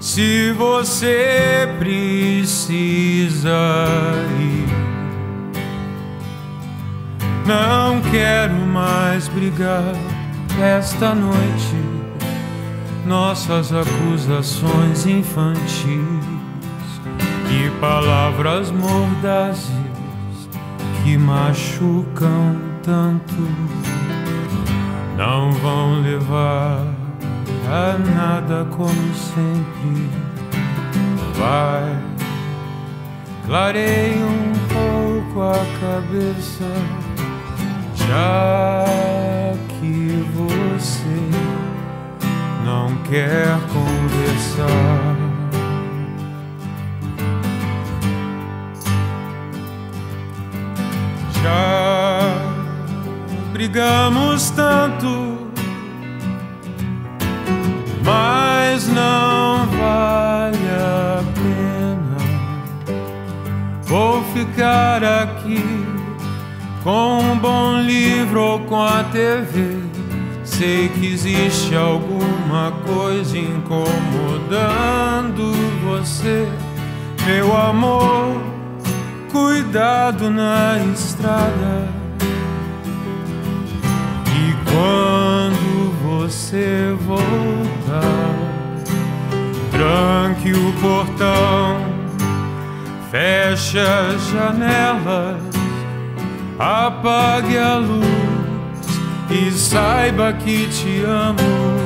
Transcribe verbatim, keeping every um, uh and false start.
Se você precisa ir, não quero mais brigar esta noite. Nossas acusações infantis e palavras mordazes que machucam tanto não vão levar a nada como sempre. Vai, clareie um pouco a cabeça, já que você não quer conversar. Já brigamos tanto, mas não vale a pena. Vou ficar aqui com um bom livro ou com a T V. Sei que existe alguma coisa incomodando você, meu amor. Cuidado na estrada. E quando você voltar, tranque o portão, feche as janelas, apague a luz e saiba que te amo.